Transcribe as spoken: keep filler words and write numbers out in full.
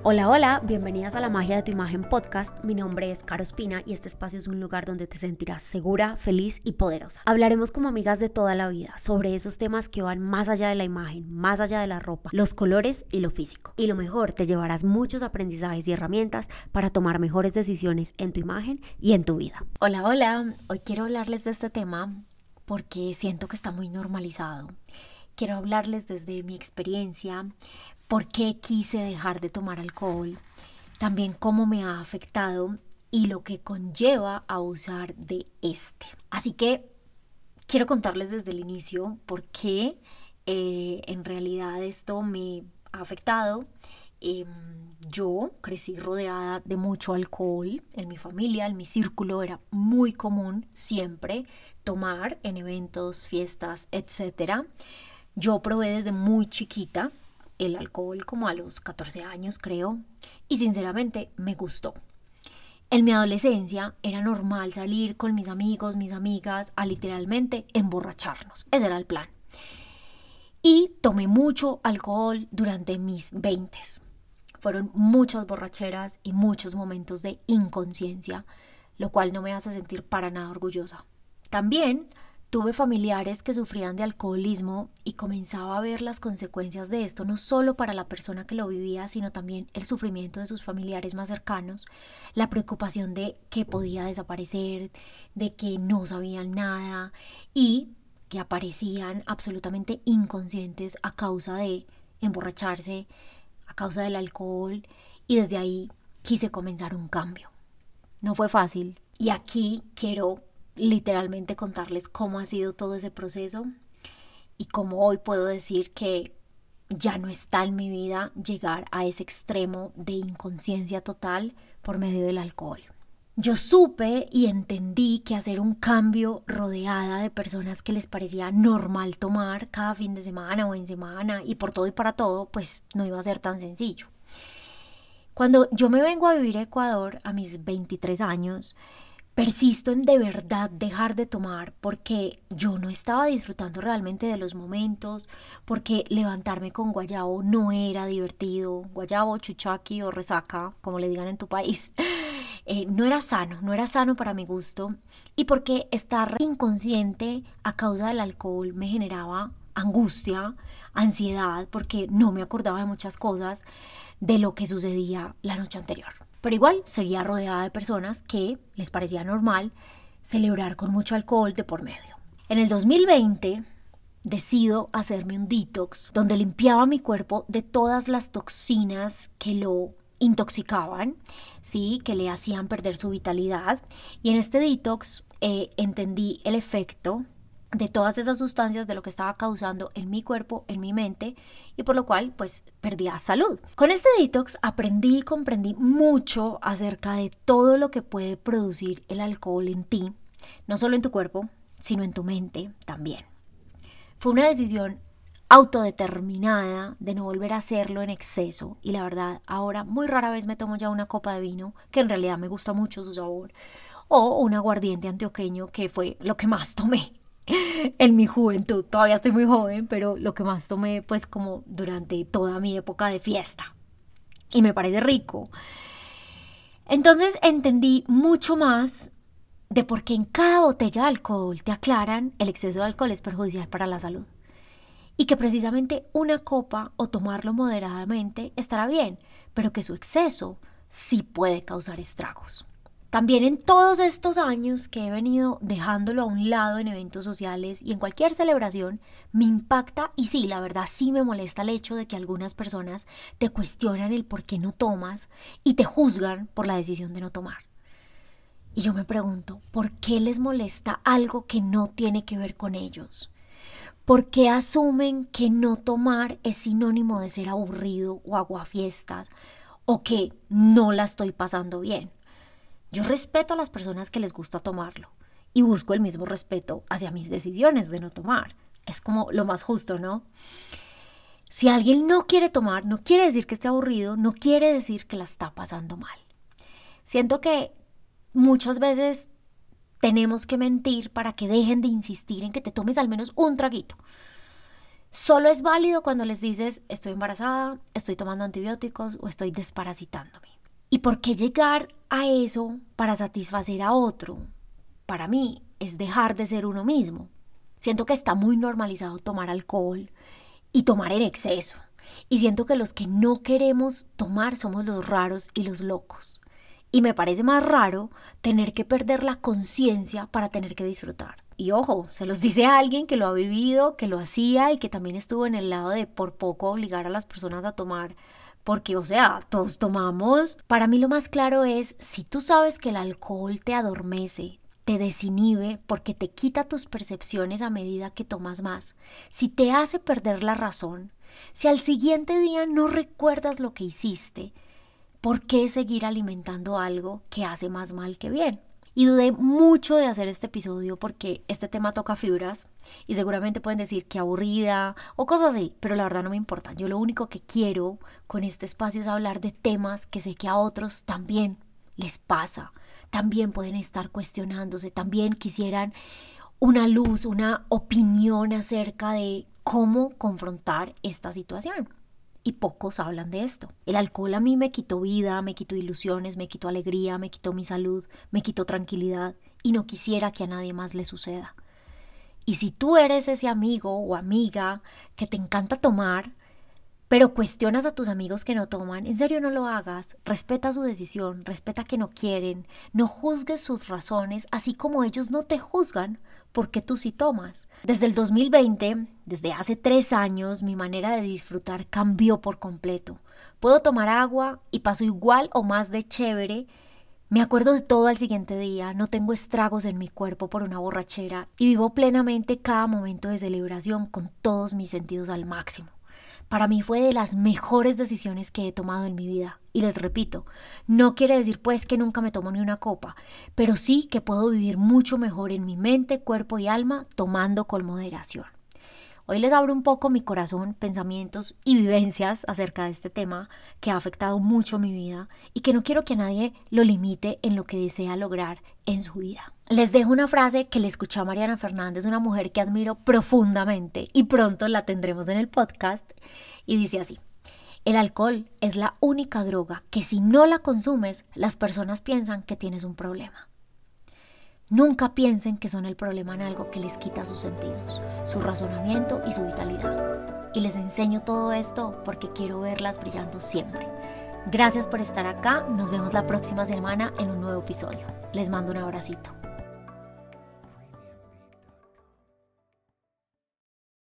Hola, hola, bienvenidas a La Magia de tu Imagen podcast. Mi nombre es Caro Espina y este espacio es un lugar donde te sentirás segura, feliz y poderosa. Hablaremos como amigas de toda la vida sobre esos temas que van más allá de la imagen, más allá de la ropa, los colores y lo físico. Y lo mejor, te llevarás muchos aprendizajes y herramientas para tomar mejores decisiones en tu imagen y en tu vida. Hola, hola, hoy quiero hablarles de este tema porque siento que está muy normalizado. Quiero hablarles desde mi experiencia, por qué quise dejar de tomar alcohol, también cómo me ha afectado y lo que conlleva abusar de este. Así que quiero contarles desde el inicio por qué eh, en realidad esto me ha afectado. Eh, yo crecí rodeada de mucho alcohol en mi familia, en mi círculo era muy común siempre tomar en eventos, fiestas, etcétera. Yo probé desde muy chiquita el alcohol como a los catorce años creo y sinceramente me gustó. En mi adolescencia era normal salir con mis amigos, mis amigas a literalmente emborracharnos. Ese era el plan. Y tomé mucho alcohol durante mis veintes. Fueron muchas borracheras y muchos momentos de inconsciencia, lo cual no me hace sentir para nada orgullosa. También tuve familiares que sufrían de alcoholismo y comenzaba a ver las consecuencias de esto, no solo para la persona que lo vivía, sino también el sufrimiento de sus familiares más cercanos, la preocupación de que podía desaparecer, de que no sabían nada y que aparecían absolutamente inconscientes a causa de emborracharse, a causa del alcohol, y desde ahí quise comenzar un cambio. No fue fácil y aquí quiero literalmente contarles cómo ha sido todo ese proceso y cómo hoy puedo decir que ya no está en mi vida llegar a ese extremo de inconsciencia total por medio del alcohol. Yo supe y entendí que hacer un cambio rodeada de personas que les parecía normal tomar cada fin de semana o en semana y por todo y para todo, pues no iba a ser tan sencillo. Cuando yo me vengo a vivir a Ecuador a mis veintitrés años, persisto en de verdad dejar de tomar porque yo no estaba disfrutando realmente de los momentos, porque levantarme con guayabo no era divertido, guayabo, chuchaqui o resaca, como le digan en tu país, eh, no era sano, no era sano para mi gusto y porque estar inconsciente a causa del alcohol me generaba angustia, ansiedad, porque no me acordaba de muchas cosas de lo que sucedía la noche anterior. Pero igual seguía rodeada de personas que les parecía normal celebrar con mucho alcohol de por medio. En el dos mil veinte decido hacerme un detox donde limpiaba mi cuerpo de todas las toxinas que lo intoxicaban, sí, que le hacían perder su vitalidad. Y en este detox eh, entendí el efecto de todas esas sustancias, de lo que estaba causando en mi cuerpo, en mi mente, y por lo cual pues perdía salud. Con este detox aprendí y comprendí mucho acerca de todo lo que puede producir el alcohol en ti, no solo en tu cuerpo, sino en tu mente también. Fue una decisión autodeterminada de no volver a hacerlo en exceso y la verdad ahora muy rara vez me tomo ya una copa de vino, que en realidad me gusta mucho su sabor, o un aguardiente antioqueño, que fue lo que más tomé en mi juventud. Todavía estoy muy joven, pero lo que más tomé pues como durante toda mi época de fiesta y me parece rico. Entonces entendí mucho más de por qué en cada botella de alcohol te aclaran el exceso de alcohol es perjudicial para la salud y que precisamente una copa o tomarlo moderadamente estará bien, pero que su exceso sí puede causar estragos. También en todos estos años que he venido dejándolo a un lado en eventos sociales y en cualquier celebración, me impacta y sí, la verdad sí me molesta el hecho de que algunas personas te cuestionan el por qué no tomas y te juzgan por la decisión de no tomar. Y yo me pregunto, ¿por qué les molesta algo que no tiene que ver con ellos? ¿Por qué asumen que no tomar es sinónimo de ser aburrido o aguafiestas o que no la estoy pasando bien? Yo respeto a las personas que les gusta tomarlo y busco el mismo respeto hacia mis decisiones de no tomar. Es como lo más justo, ¿no? Si alguien no quiere tomar, no quiere decir que esté aburrido, no quiere decir que la está pasando mal. Siento que muchas veces tenemos que mentir para que dejen de insistir en que te tomes al menos un traguito. Solo es válido cuando les dices estoy embarazada, estoy tomando antibióticos o estoy desparasitándome. ¿Y por qué llegar a eso para satisfacer a otro? Para mí es dejar de ser uno mismo. Siento que está muy normalizado tomar alcohol y tomar en exceso. Y siento que los que no queremos tomar somos los raros y los locos. Y me parece más raro tener que perder la conciencia para tener que disfrutar. Y ojo, se los dice a alguien que lo ha vivido, que lo hacía y que también estuvo en el lado de por poco obligar a las personas a tomar. Porque, o sea, todos tomamos. Para mí lo más claro es, si tú sabes que el alcohol te adormece, te desinhibe porque te quita tus percepciones a medida que tomas más, si te hace perder la razón, si al siguiente día no recuerdas lo que hiciste, ¿por qué seguir alimentando algo que hace más mal que bien? Y dudé mucho de hacer este episodio porque este tema toca fibras y seguramente pueden decir que aburrida o cosas así, pero la verdad no me importa. Yo lo único que quiero con este espacio es hablar de temas que sé que a otros también les pasa, también pueden estar cuestionándose, también quisieran una luz, una opinión acerca de cómo confrontar esta situación. Y pocos hablan de esto. El alcohol a mí me quitó vida, me quitó ilusiones, me quitó alegría, me quitó mi salud, me quitó tranquilidad y no quisiera que a nadie más le suceda. Y si tú eres ese amigo o amiga que te encanta tomar, pero cuestionas a tus amigos que no toman, en serio no lo hagas, respeta su decisión, respeta que no quieren, no juzgues sus razones, así como ellos no te juzgan porque tú sí tomas. Desde el dos mil veinte, desde hace tres años, mi manera de disfrutar cambió por completo. Puedo tomar agua y paso igual o más de chévere. Me acuerdo de todo al siguiente día, no tengo estragos en mi cuerpo por una borrachera y vivo plenamente cada momento de celebración con todos mis sentidos al máximo. Para mí fue de las mejores decisiones que he tomado en mi vida. Y les repito, no quiere decir pues que nunca me tomo ni una copa, pero sí que puedo vivir mucho mejor en mi mente, cuerpo y alma tomando con moderación. Hoy les abro un poco mi corazón, pensamientos y vivencias acerca de este tema que ha afectado mucho mi vida y que no quiero que nadie lo limite en lo que desea lograr en su vida. Les dejo una frase que le escuché a Mariana Fernández, una mujer que admiro profundamente y pronto la tendremos en el podcast, y dice así: el alcohol es la única droga que si no la consumes, las personas piensan que tienes un problema. Nunca piensen que son el problema en algo que les quita sus sentidos, su razonamiento y su vitalidad. Y les enseño todo esto porque quiero verlas brillando siempre. Gracias por estar acá, nos vemos la próxima semana en un nuevo episodio. Les mando un abracito.